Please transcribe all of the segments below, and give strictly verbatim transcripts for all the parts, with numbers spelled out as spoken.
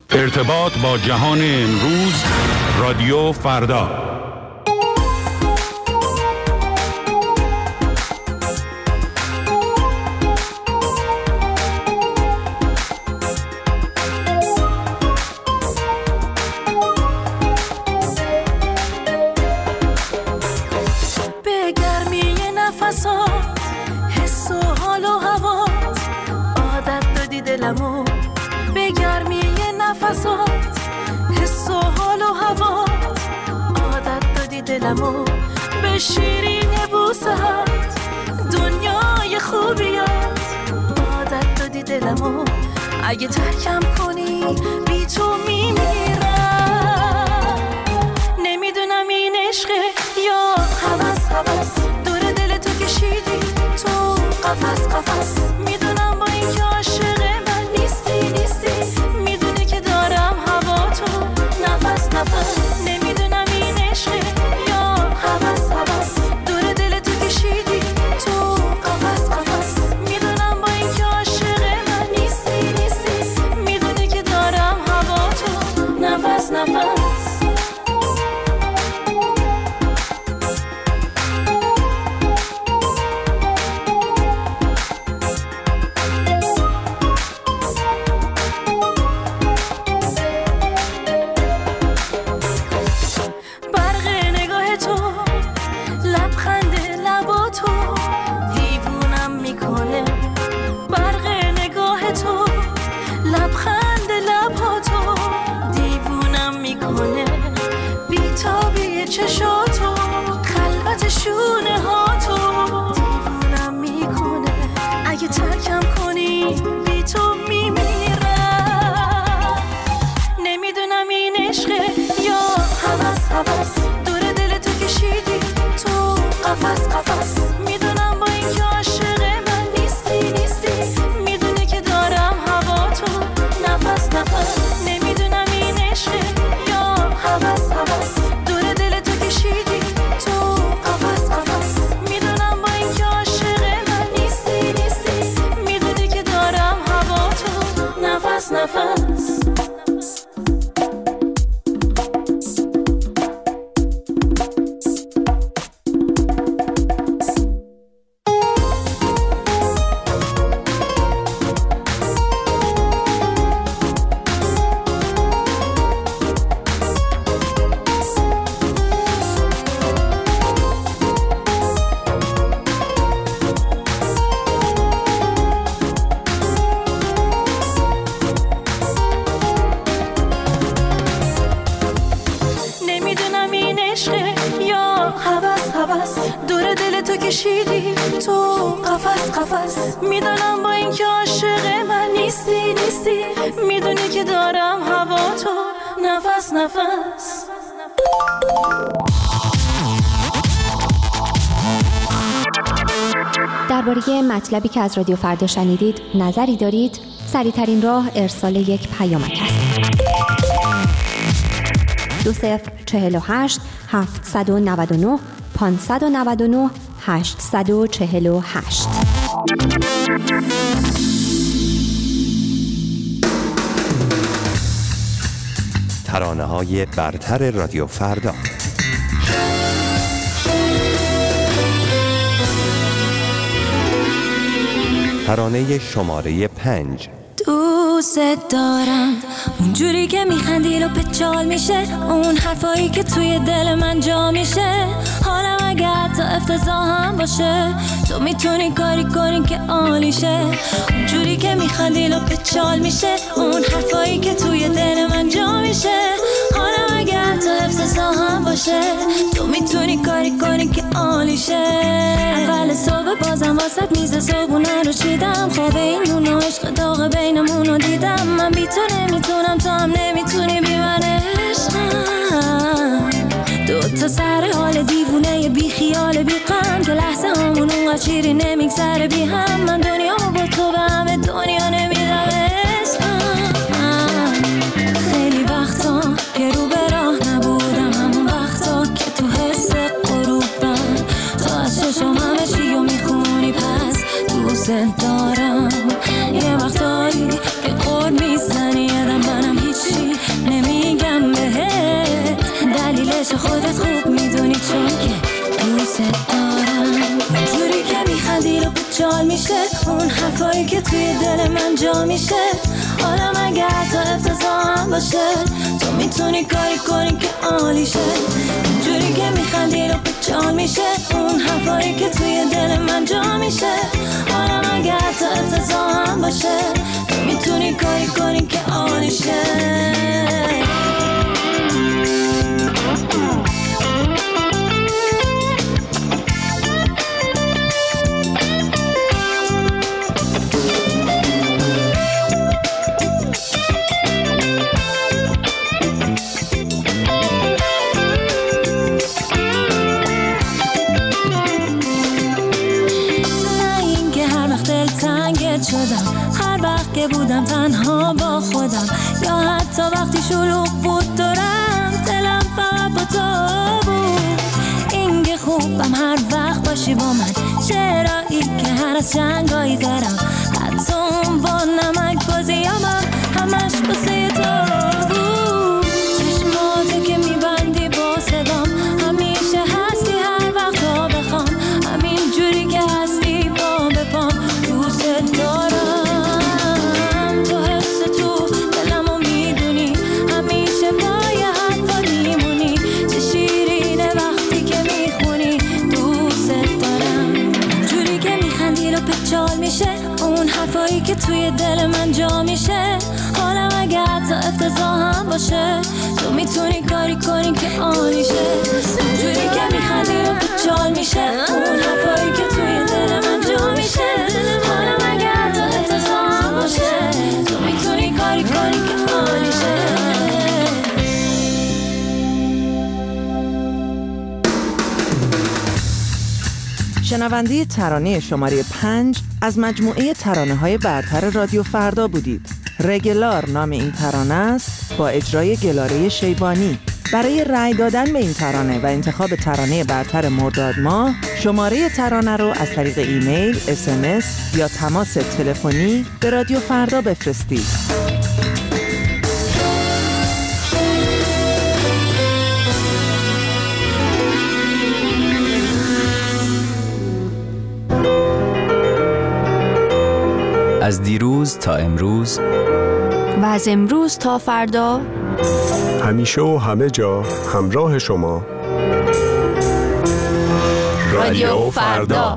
ارتباط با جهان امروز، رادیو فردا. به گرمی نفسات، حس و حال و هوات، عادت دادی دلمو. به گرمی نفسات، حس و حال و هوات، عادت دادی دلمو. به شیرین بوسهات، دنیای خوبیات، عادت دادی دلمو. اگه ترکم کنی بی تو میمیرم. نمیدونم این عشقه یا هوس هوس، دور دل تو کشیدی تو قفس قفس. میدونم با این که عاشق من نیستی نیستی، میدونی که دارم هوا تو نفس نفس. نمیدونم این عشقه یا هوس هوس، دور دل تو کشیدی تو قفس قفس. میدونم با این که عاشق من نیستی نیستی، میدونی که دارم هوا تو نفس نفس. چشاتو خلوت شونه ها تو دیوونم میکنه. اگه ترکم کنی بی تو میمیرم. نمیدونم این عشقه یا هوس هوس، دور دل تو کشیدی تو قفس قفس. میدونم با این که عاشق من نیستی نیستی، میدونی که دارم هوا تو نفس نفس. نمیدونم این عشقه یا هوس هوس، نفس. دور دل تو کشیدی تو قفس قفس. میدونم با این که عاشق من نیستی نیستی، میدونی که دارم هوا تو نفس نفس. درباره مطلبی که از رادیو فردا شنیدید نظری دارید؟ سریع‌ترین راه ارسال یک پیامک است. دو صفر چهل و هشت هفتصد و نود و نه پانصد و نود و نه هشتصد و چهل و هشت. ترانه‌های برتر رادیو فردا. ترانه شماره پنج. دوست دارم اونجوری که میخندی و پچال میشه، اون حرفایی که توی دل من جا میشه. حالم اگه حتی افتضاح هم باشه، تو میتونی کاری کنی که عالیشه. اونجوری که میخندی و پچال میشه، اون حرفایی که توی دل من جا میشه. حالم اگه حتی افتضاح هم باشه، تو میتونی کاری کنی که عالیشه. اول صبح بازم واسط میز صبحونه رو چیدم، خواب این نون و عشق داغ بینمون رو دیدم. من بی تو نمیتونم، تو هم نمیتونی بی من عشقم. دو تا سر حال دیوونه بی خیال بی غم، که لحظه همون اونقدر شیری نمیگذره بی هم. من دنیامو با تو به همه دنیا نمیدم عشقم. خیلی وقتا که رو به راه نبودم، همون وقتا که تو حس غروبم، تو از چشم همه چی رو میخونی پس دوست دارم. یه وقتایی که قول میزنی یادم منم هیچی میشه، اون حرفایی که توی دل من جا میشه. حالا مگه حتی افتضاح هم باشه، تو میتونی کاری کنی که عالی شه. اینجوری که میخندی رو پیچال میشه، اون حرفایی که توی دل من جا میشه. حالا مگه حتی افتضاح هم باشه، تو میتونی کاری کنی که عالی شه. شدم هر وقت که بودم تنها با خودم، یا حتی وقتی شلوغ بود دورم، دلم فقط با تو بود. این که خوبم هر وقت باشی با من، چرایی که هر از جنگایی دارم، حتی اون با نمک بازیامم همش بسه تو بود. چشماتو که میبندی با صدام، همیشه هستی هر وقت تا بخوام، همین جوری که هستی با بپام. دوست دارم تو حس تو دلمو میدونی، همیشه پای حرفات میمونی، چه شیرینه وقتی که میخونی. دوست دارم جوری که میخندی رو پیچال میشه، اون حرفایی که توی دل من جا میشه. حالا اگه حتی افتضاح هم باشه، تو میتونی کاری کنی که عالی شه. جوری که میخندی رو پیچال میشه، اون حرفایی که توی دل من جا میشه. حالا اگه حتی افتضاح هم باشه، تو میتونی کاری کنی که عالی شه. شنونده ترانه شماره پنج از مجموعه ترانه‌های برتر رادیو فردا بودید. رگلار نام این ترانه است با اجرای گلاره شیبانی. برای رأی دادن به این ترانه و انتخاب ترانه برتر مرداد ماه، شماره ترانه رو از طریق ایمیل، اس ام اس یا تماس تلفنی به رادیو فردا بفرستید. از دیروز تا امروز و از امروز تا فردا، همیشه و همه جا همراه شما، رادیو فردا.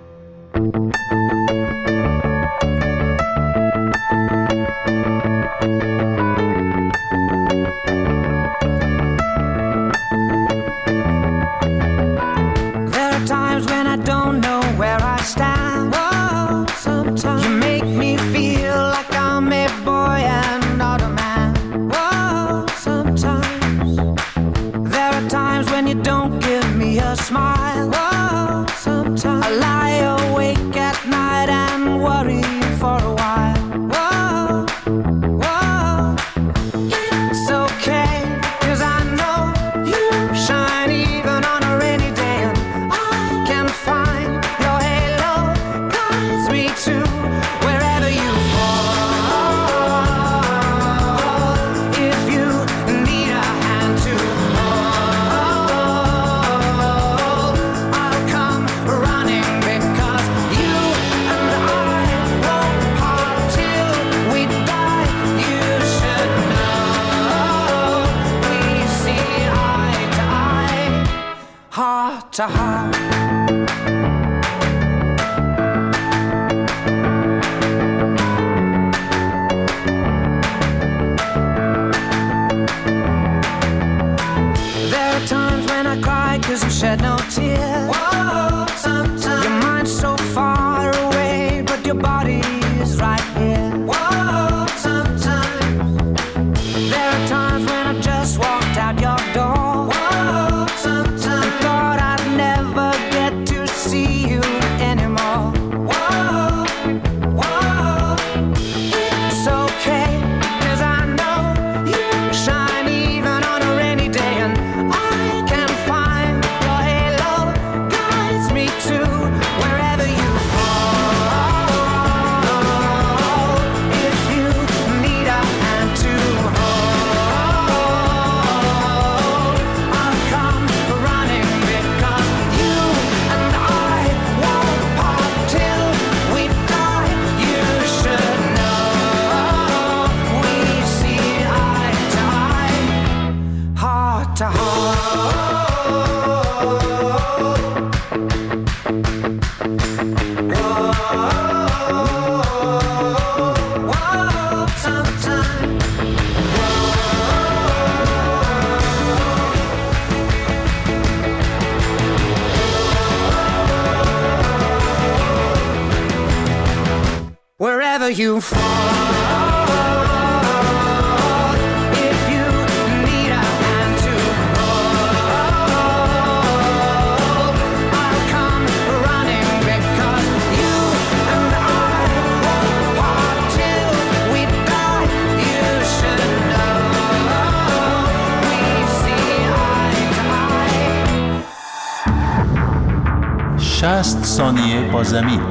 to heart. There are times when I cry 'cause you shed no tears. Whoa, sometimes your mind's so far away, but your body is right here. Whoa, sometimes there are times when I just walked out your door. Whoa, sometimes I thought I'd never you fall, if you need a hand to hold, I'll come running because you and I won't part till we die. You should know we see eye to eye. شصت ثانیه با زمین.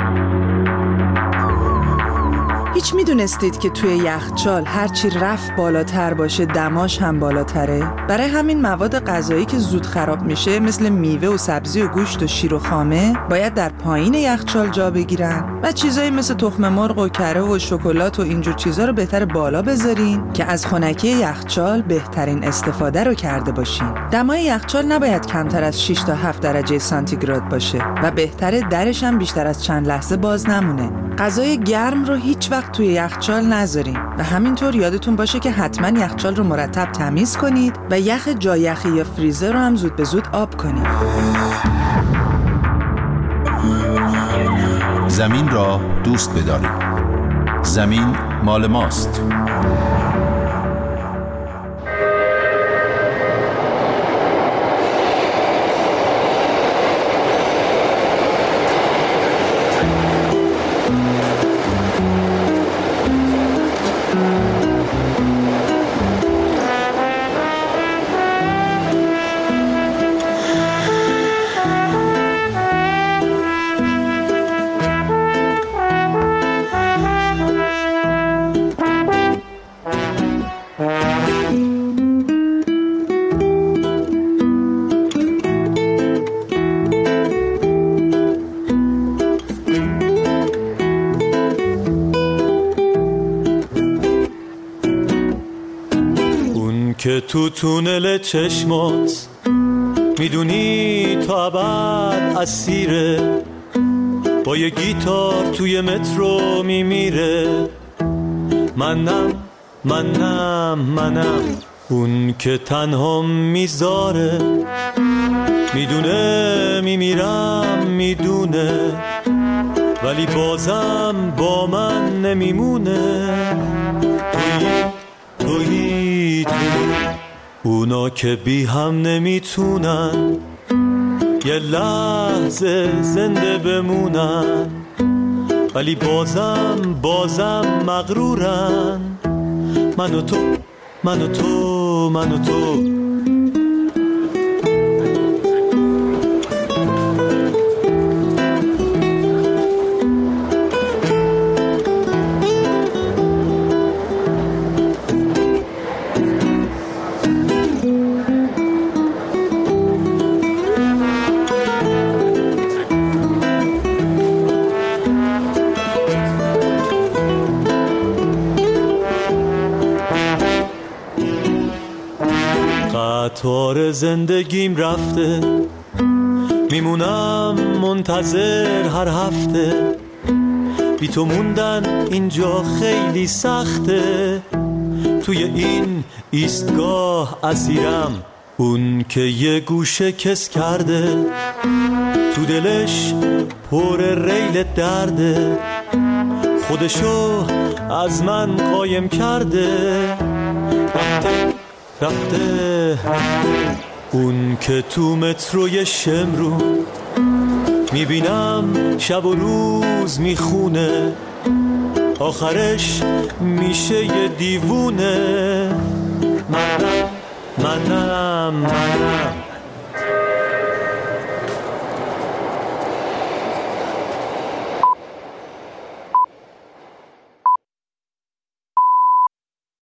هیچ میدونستید که توی یخچال هرچی رف بالاتر باشه دماش هم بالاتره؟ برای همین مواد غذایی که زود خراب میشه مثل میوه و سبزی و گوشت و شیر و خامه باید در پایین یخچال جا بگیرن و چیزایی مثل تخم مرغ و کره و شکلات و اینجور چیزا رو بهتر بالا بذارین که از خنکی یخچال بهترین استفاده رو کرده باشین. دمای یخچال نباید کمتر از شش تا هفت درجه سانتیگراد باشه و بهتره درش هم بیشتر از چند لحظه باز نمونه. غذای گرم رو هیچ وقت توی یخچال نذارین و همینطور یادتون باشه که حتما یخچال رو مرتب تمیز کنید و یخ جایخی یا فریزر رو هم زود به زود آب کنید. زمین را دوست بدارید. زمین مال ماست. که تو تونل چشمات میدونی تا ابد اسیره، با یه گیتار توی مترو میمیره. منم منم منم اون که تنها میذاره، میدونه میمیرم میدونه، ولی بازم با من نمیمونه. توی توی توی اونا که بی هم نمیتونن یه لحظه زنده بمونن، ولی بازم بازم مغرورن. من و تو من و تو من و تو. قطار زندگیم رفته، میمونم منتظر هر هفته. بی تو موندن اینجا خیلی سخته، توی این ایستگاه اسیرم. اون که یه گوشه کس کرده، تو دلش پر ریل درده، خودشو از من قایم کرده. رفته رفته رفته اون که تو متروی شمرو میبینم شب و روز میخونه، آخرش میشه یه دیوونه. منم منم منم